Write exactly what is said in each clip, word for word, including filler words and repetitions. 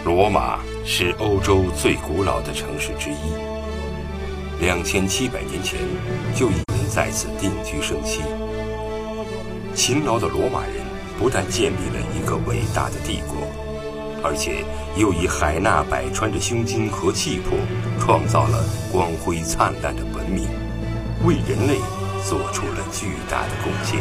罗马是欧洲最古老的城市之一，两千七百年前就已经在此定居生息。勤劳的罗马人不但建立了一个伟大的帝国，而且又以海纳百川的胸襟和气魄，创造了光辉灿烂的文明，为人类做出了巨大的贡献。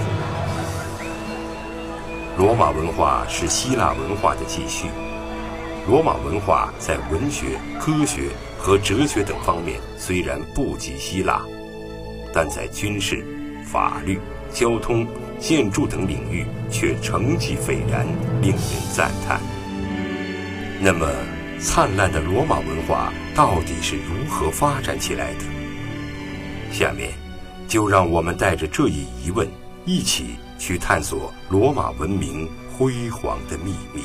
罗马文化是希腊文化的继续。罗马文化在文学、科学和哲学等方面虽然不及希腊，但在军事、法律、交通、建筑等领域却成绩斐然，令人赞叹。那么，灿烂的罗马文化到底是如何发展起来的？下面，就让我们带着这一疑问，一起去探索罗马文明辉煌的秘密。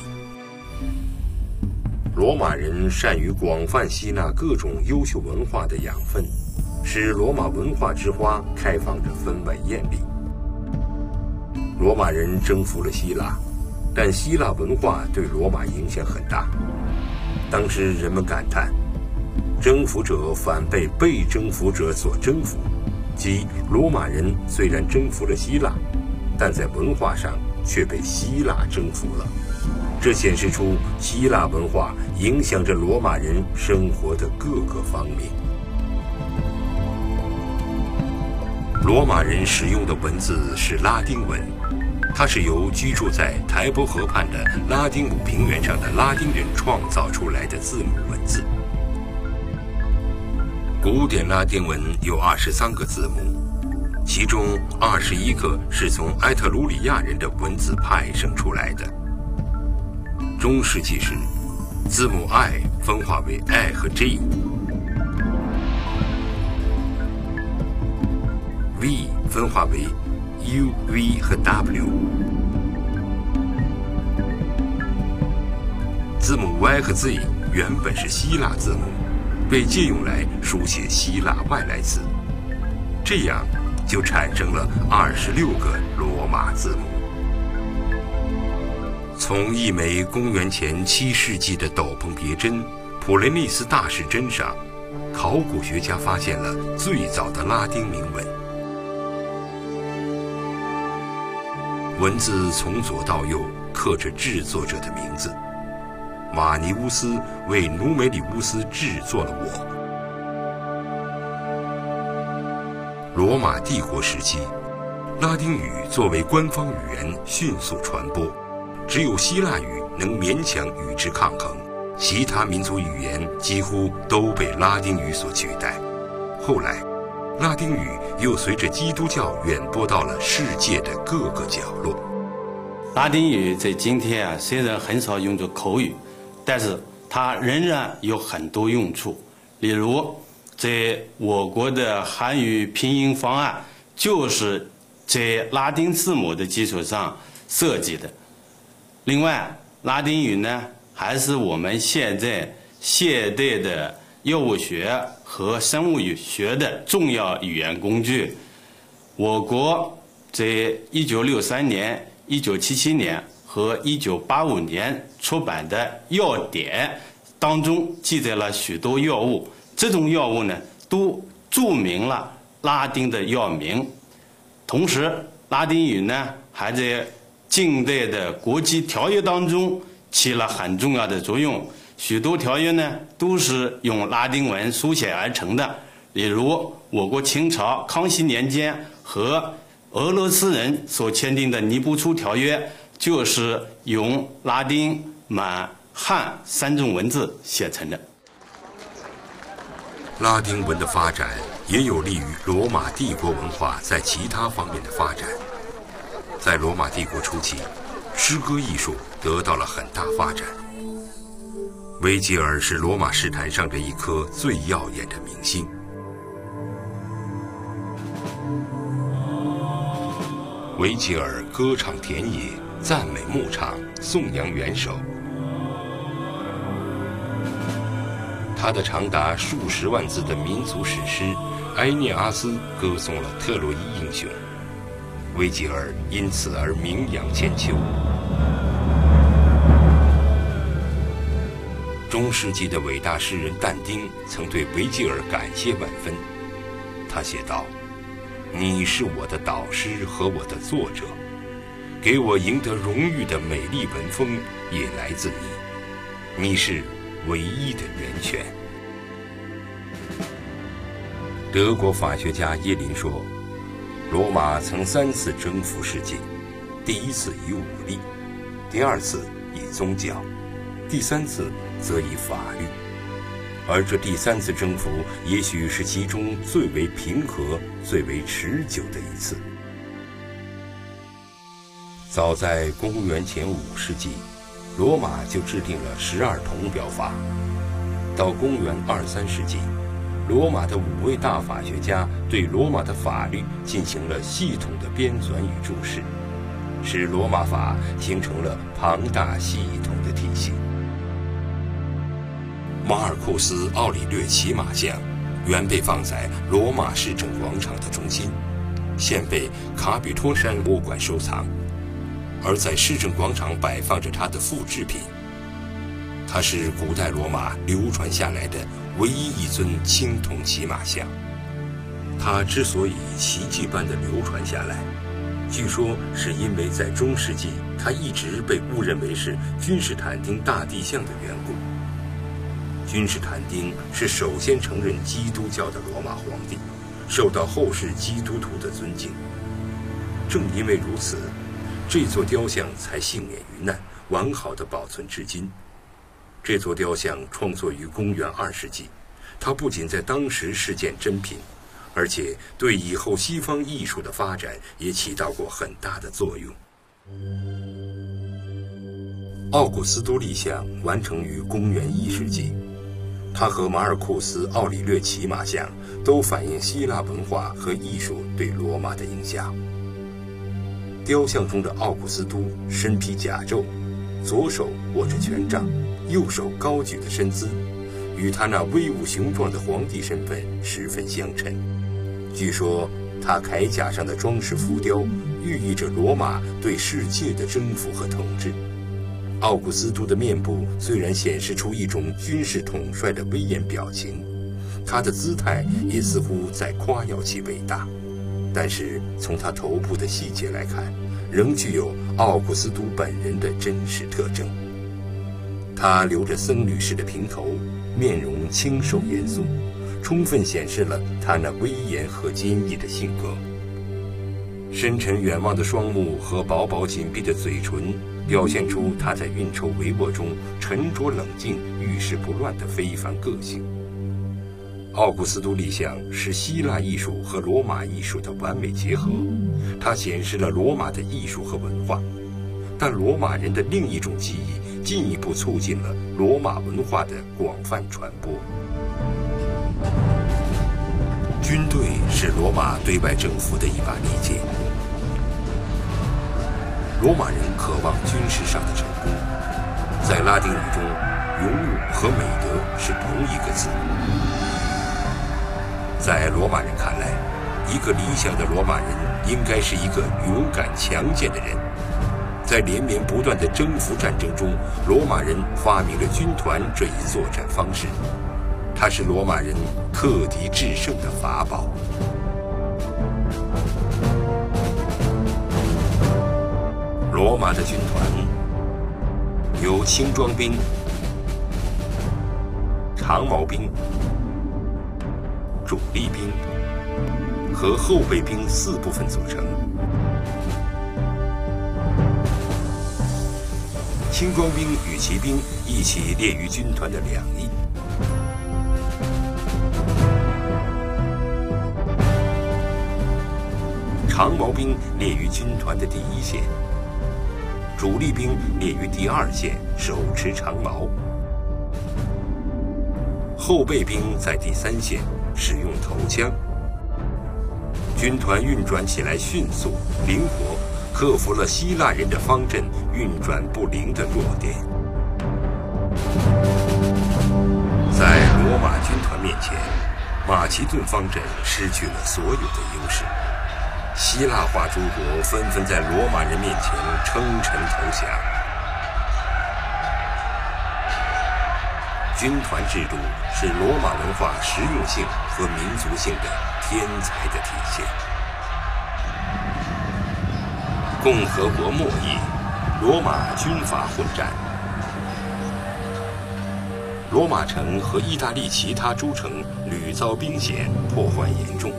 罗马人善于广泛吸纳各种优秀文化的养分，使罗马文化之花开放着分外艳丽。罗马人征服了希腊，但希腊文化对罗马影响很大。当时人们感叹，征服者反被被征服者所征服，即罗马人虽然征服了希腊，但在文化上却被希腊征服了。这显示出希腊文化影响着罗马人生活的各个方面。罗马人使用的文字是拉丁文，它是由居住在台伯河畔的拉丁姆平原上的拉丁人创造出来的字母文字。古典拉丁文有二十三个字母，其中二十一个是从埃特鲁里亚人的文字派生出来的。中世纪时，字母 I 分化为 I 和 J，V 分化为 U、V 和 W， 字母 Y 和 Z 原本是希腊字母，被借用来书写希腊外来词，这样就产生了二十六个罗马字母。从一枚公元前七世纪的斗篷别针普雷内斯大士针上，考古学家发现了最早的拉丁铭文。文字从左到右刻着制作者的名字，马尼乌斯为努美里乌斯制作了我。罗马帝国时期，拉丁语作为官方语言迅速传播，只有希腊语能勉强与之抗衡，其他民族语言几乎都被拉丁语所取代。后来，拉丁语又随着基督教远播到了世界的各个角落。 拉丁语在今天啊，虽然很少用作口语，但是它仍然有很多用处。例如，在我国的汉语拼音方案就是在拉丁字母的基础上设计的。另外，拉丁语呢，还是我们现在现代的药物学和生物学的重要语言工具。我国在一九六三年、一九七七年和一九八五年出版的药典当中记载了许多药物，这种药物呢，都注明了拉丁的药名。同时，拉丁语呢，还在近代的国际条约当中起了很重要的作用。许多条约呢，都是用拉丁文书写而成的。例如，我国清朝康熙年间和俄罗斯人所签订的尼布楚条约，就是用拉丁、满、汉三种文字写成的。 拉丁文的发展也有利于罗马帝国文化在其他方面的发展。在罗马帝国初期，诗歌艺术得到了很大发展。维吉尔是罗马诗坛上的一颗最耀眼的明星。维吉尔歌唱田野，赞美牧场，颂扬元首。他的长达数十万字的民族史诗《埃涅阿斯》歌颂了特洛伊英雄，维吉尔因此而名扬千秋。 中世纪的伟大诗人但丁曾对维吉尔感谢万分，他写道：“你是我的导师和我的作者，给我赢得荣誉的美丽文风也来自你，你是唯一的源泉。”德国法学家耶林说，罗马曾三次征服世界，第一次以武力，第二次以宗教，第三次则以法律。而这第三次征服也许是其中最为平和、最为持久的一次。早在公元前五世纪，罗马就制定了十二铜表法。到公元二三世纪，罗马的五位大法学家对罗马的法律进行了系统的编纂与注释，使罗马法形成了庞大系统的体系。马尔库斯·奥里略骑马像原被放在罗马市政广场的中心，现被卡比托山博物馆收藏，而在市政广场摆放着它的复制品。它是古代罗马流传下来的唯一一尊青铜骑马像。它之所以奇迹般的流传下来，据说是因为在中世纪它一直被误认为是君士坦丁大帝像的缘故。君士坦丁是首先承认基督教的罗马皇帝，受到后世基督徒的尊敬。正因为如此，这座雕像才幸免于难，完好的保存至今。这座雕像创作于公元二世纪，它不仅在当时是件珍品，而且对以后西方艺术的发展也起到过很大的作用。奥古斯都立像完成于公元一世纪，它和马尔库斯·奥里略骑马像都反映希腊文化和艺术对罗马的影响。雕像中的奥古斯都身披甲胄，左手握着权杖，右手高举的身姿，与他那威武雄壮的皇帝身份十分相称。据说他铠甲上的装饰浮雕寓意着罗马对世界的征服和统治。奥古斯都的面部虽然显示出一种军事统帅的威严表情，他的姿态也似乎在夸耀其伟大，但是从他头部的细节来看，仍具有奥古斯都本人的真实特征。他留着僧侣式的平头，面容清瘦严肃，充分显示了他那威严和坚毅的性格。深沉远望的双目和薄薄紧闭的嘴唇，表现出他在运筹帷幄中沉着冷静、遇事不乱的非凡个性。奥古斯都立像是希腊艺术和罗马艺术的完美结合，它显示了罗马的艺术和文化，但罗马人的另一种技艺进一步促进了罗马文化的广泛传播。军队是罗马对外征服的一把利剑。罗马人渴望军事上的成功，在拉丁语中，勇武和美德是同一个字。在罗马人看来，一个理想的罗马人应该是一个勇敢强健的人。在连绵不断的征服战争中，罗马人发明了军团这一作战方式，它是罗马人克敌制胜的法宝。罗马的军团由轻装兵、长矛兵、主力兵和后备兵四部分组成。轻装兵与骑兵一起列于军团的两翼。长矛兵列于军团的第一线，主力兵列于第二线，手持长矛；后备兵在第三线，使用头枪。军团运转起来迅速、灵活，克服了希腊人的方阵运转不灵的弱点。在罗马军团面前，马其顿方阵失去了所有的优势。希腊化诸国纷纷在罗马人面前称臣投降。 军团制度是罗马文化实用性和民族性的天才的体现。共和国末叶，罗马军阀混战，罗马城和意大利其他诸城屡遭兵险，破坏严重。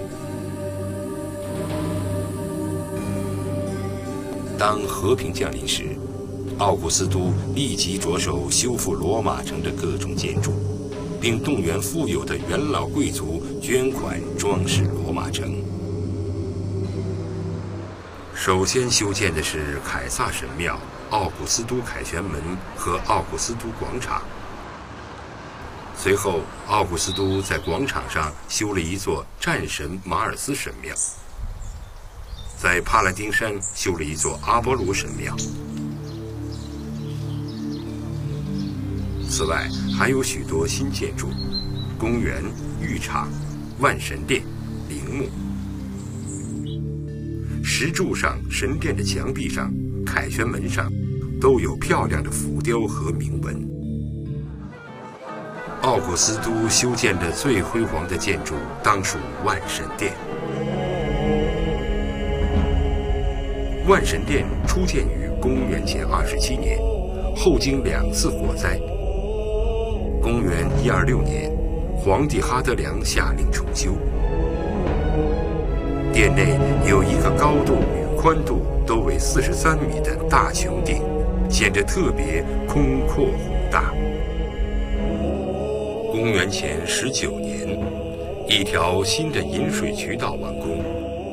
当和平降临时，奥古斯都立即着手修复罗马城的各种建筑，并动员富有的元老贵族捐款装饰罗马城。首先修建的是凯撒神庙、奥古斯都凯旋门和奥古斯都广场。随后，奥古斯都在广场上修了一座战神马尔斯神庙，在帕拉丁山修了一座阿波罗神庙。此外，还有许多新建筑，公园、浴场、万神殿、陵墓。石柱上、神殿的墙壁上、凯旋门上，都有漂亮的浮雕和铭文。奥古斯都修建的最辉煌的建筑，当属万神殿。万神殿初建于公元前二十七年，后经两次火灾。公元一二六年，皇帝哈德良下令重修。殿内有一个高度与宽度都为四十三米的大穹顶，显得特别空阔宏大。公元前十九年，一条新的引水渠道完工，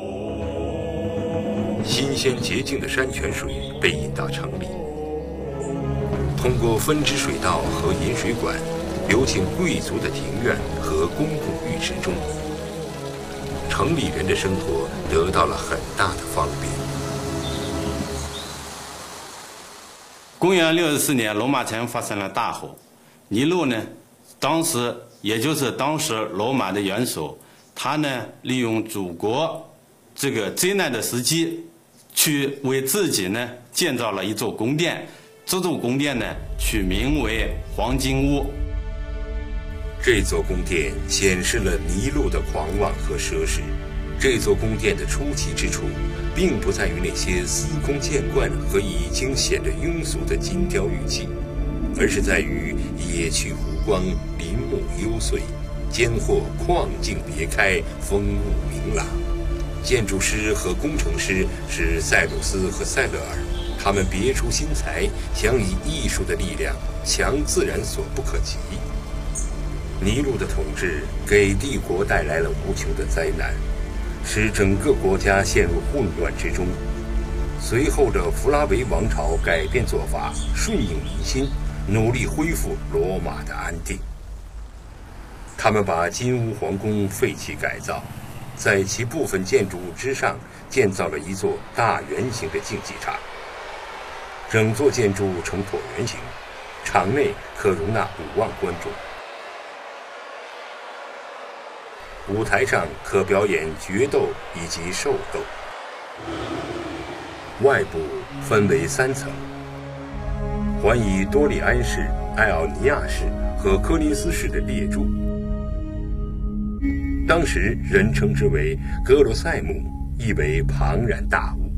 新鲜洁净的山泉水被引到城里，通过分支水道和引水管流进贵族的庭院和公共浴池中，城里人的生活得到了很大的方便。 公元六十四年，罗马城发生了大火，尼禄呢，当时也就是当时罗马的元首，他呢利用祖国这个灾难的时机，去为自己呢建造了一座宫殿，这座宫殿呢取名为黄金屋。 这座宫殿显示了尼禄的狂妄和奢侈。这座宫殿的出奇之处，并不在于那些司空见惯和已经显得庸俗的金雕玉砌，而是在于野趣湖光，林木幽邃，间或旷径别开，风物明朗。建筑师和工程师是塞鲁斯和塞勒尔，他们别出心裁，想以艺术的力量强自然所不可及。尼禄的统治给帝国带来了无穷的灾难，使整个国家陷入混乱之中。随后的弗拉维王朝改变做法，顺应民心，努力恢复罗马的安定。他们把金乌皇宫废弃改造，在其部分建筑物之上建造了一座大圆形的竞技场。整座建筑呈椭圆形，场内可容纳五万观众。舞台上可表演决斗以及兽斗。外部分为三层，环以多利安式、艾奥尼亚式和柯林斯式的列柱。当时人称之为格罗塞姆，意为庞然大物。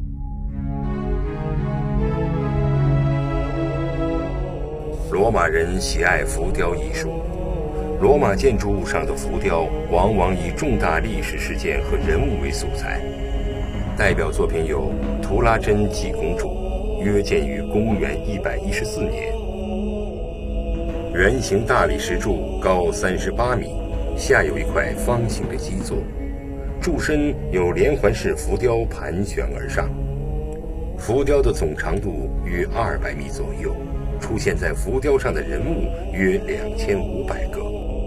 罗马人喜爱浮雕艺术。罗马建筑物上的浮雕往往以重大历史事件和人物为素材，代表作品有图拉真济公主，约建于公元一百一十四年。圆形大理石柱高三十八米，下有一块方形的基座，柱身有连环式浮雕盘旋而上，浮雕的总长度约二百米左右，出现在浮雕上的人物约两千五百个。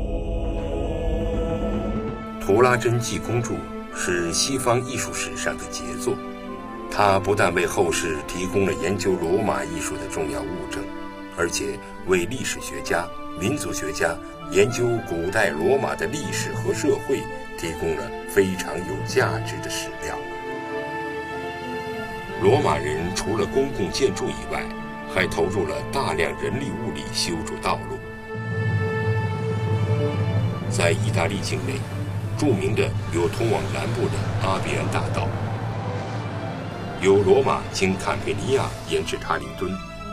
图拉真济公柱是西方艺术史上的杰作，它不但为后世提供了研究罗马艺术的重要物证，而且为历史学家、民族学家研究古代罗马的历史和社会提供了非常有价值的史料。罗马人除了公共建筑以外，还投入了大量人力物力修筑道路。 在意大利境内，著名的有通往南部的阿比安大道，由罗马经坎佩尼亚沿至塔里敦；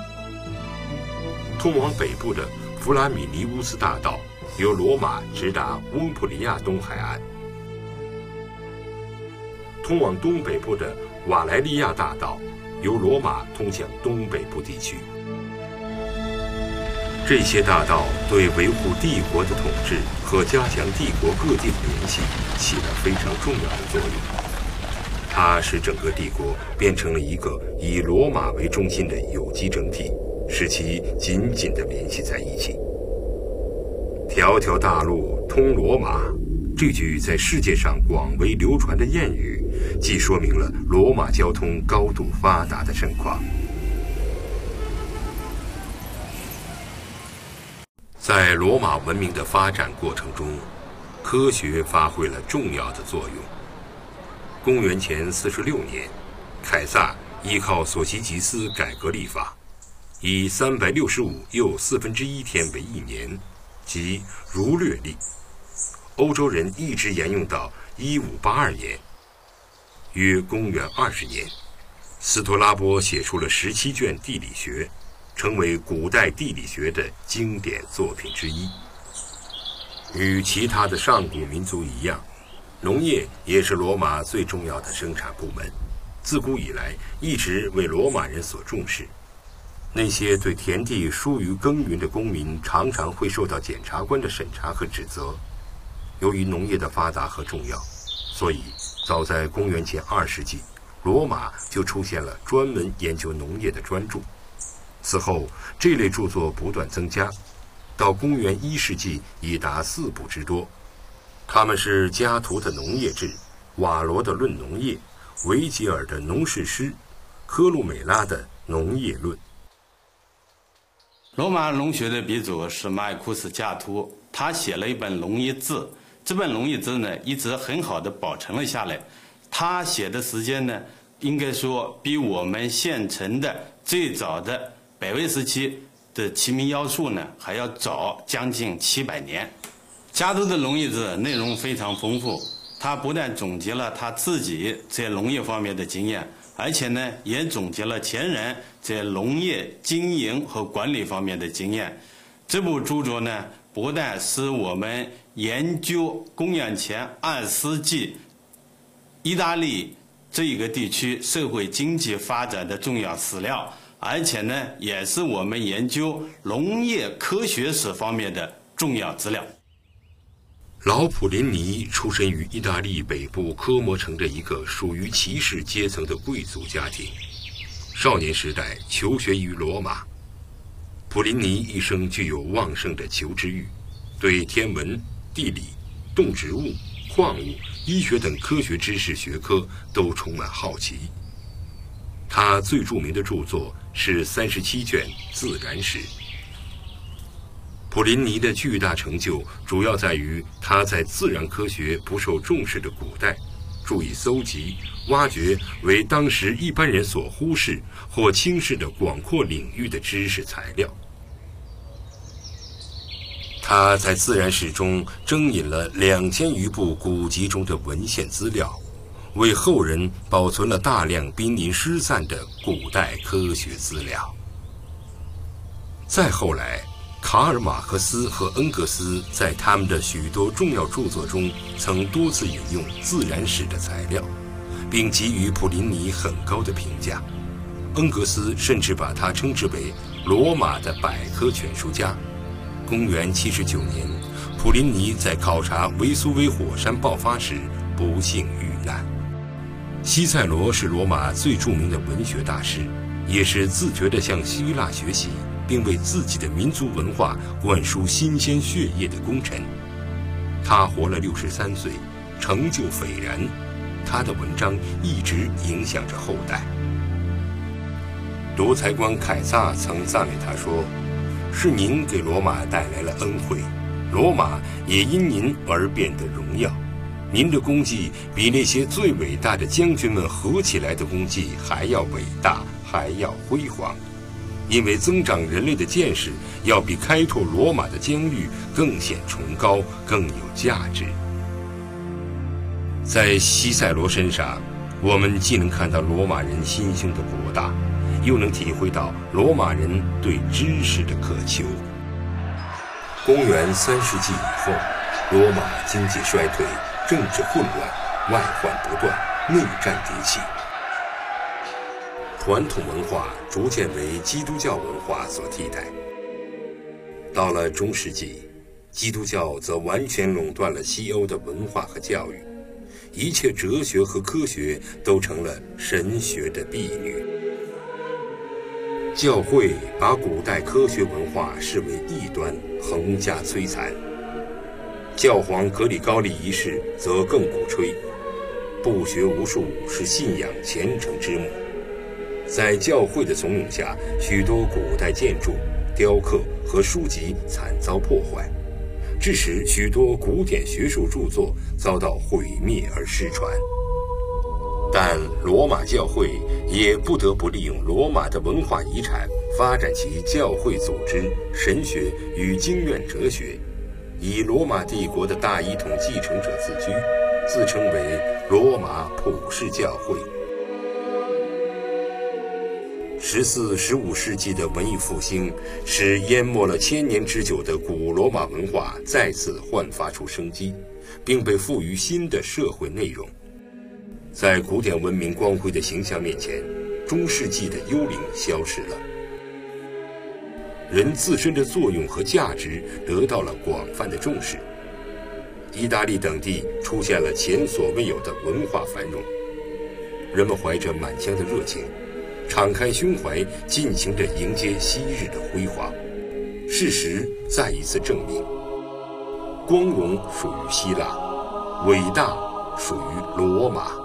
通往北部的弗拉米尼乌斯大道，由罗马直达翁普利亚东海岸；通往东北部的瓦莱利亚大道，由罗马通向东北部地区。这些大道对维护帝国的统治和加强帝国各地的联系起了非常重要的作用。它使整个帝国变成了一个以罗马为中心的有机整体，使其紧紧地联系在一起。条条大路通罗马，这句在世界上广为流传的谚语，既说明了罗马交通高度发达的盛况。在罗马文明的发展过程中，科学发挥了重要的作用。公元前四十六年，凯撒依靠索西吉斯改革历法，以三百六十五又四分之一天为一年，即儒略历。欧洲人一直沿用到一五八二年，约公元二十年，斯托拉波写出了十七卷地理学，成为古代地理学的经典作品之一。与其他的上古民族一样，农业也是罗马最重要的生产部门，自古以来一直为罗马人所重视。那些对田地疏于耕耘的公民常常会受到检察官的审查和指责。由于农业的发达和重要，所以早在公元前二世纪，罗马就出现了专门研究农业的专著。此后，这类著作不断增加，到公元一世纪已达四部之多。他们是加图的《农业志》、瓦罗的《论农业》、维吉尔的《农事诗》、科鲁美拉的《农业论》。 罗马农学的鼻祖是马尔库斯·加图，他写了一本《农业志》，这本《农业志》呢一直很好的保存了下来。他写的时间呢，应该说比我们现存的最早的北魏时期的《齐民要术》呢还要早将近七百年。加图的《农业志》内容非常丰富，他不但总结了他自己在农业方面的经验，而且呢也总结了前人在农业经营和管理方面的经验。这部著作呢，不但使我们研究公元前二世纪意大利这一个地区社会经济发展的重要史料，而且呢，也是我们研究农业科学史方面的重要资料。 老普林尼出身于意大利北部科摩城的一个属于骑士阶层的贵族家庭，少年时代求学于罗马。普林尼一生具有旺盛的求知欲，对天文、地理、动植物、矿物、医学等科学知识学科都充满好奇。他最著名的著作是三十七卷自然史。普林尼的巨大成就主要在于他在自然科学不受重视的古代，注意搜集、挖掘为当时一般人所忽视或轻视的广阔领域的知识材料。他在自然史中征引了两千余部古籍中的文献资料，为后人保存了大量濒临失散的古代科学资料。再后来，卡尔马克斯和恩格斯在他们的许多重要著作中曾多次引用自然史的材料，并给予普林尼很高的评价。恩格斯甚至把他称之为罗马的百科全书家。公元七十九年，普林尼在考察维苏威火山爆发时不幸遇难。西塞罗是罗马最著名的文学大师，也是自觉地向希腊学习并为自己的民族文化灌输新鲜血液的功臣。他活了六十三岁，成就斐然，他的文章一直影响着后代。独裁官凯撒曾赞美他说：“是您给罗马带来了恩惠，罗马也因您而变得荣耀。您的功绩比那些最伟大的将军们合起来的功绩还要伟大，还要辉煌。 因为增长人类的见识要比开拓罗马的疆域更显崇高，更有价值。在西塞罗身上，我们既能看到罗马人心胸的博大，又能体会到罗马人对知识的渴求。公元三世纪以后，罗马经济衰退，政治混乱，外患不断，内战迭起，传统文化逐渐为基督教文化所替代。到了中世纪，基督教则完全垄断了西欧的文化和教育，一切哲学和科学都成了神学的婢女。教会把古代科学文化视为异端，横加摧残。教皇格里高利一世则更鼓吹不学无术是信仰虔诚之母。在教会的怂恿下，许多古代建筑、雕刻和书籍惨遭破坏，致使许多古典学术著作遭到毁灭而失传。但罗马教会也不得不利用罗马的文化遗产，发展其教会组织、神学与经院哲学，以罗马帝国的大一统继承者自居，自称为罗马普世教会。十四、十五世纪的文艺复兴，使淹没了千年之久的古罗马文化再次焕发出生机，并被赋予新的社会内容。在古典文明光辉的形象面前，中世纪的幽灵消失了，人自身的作用和价值得到了广泛的重视。意大利等地出现了前所未有的文化繁荣，人们怀着满腔的热情，敞开胸怀，尽情地迎接昔日的辉煌。事实再一次证明，光荣属于希腊，伟大属于罗马。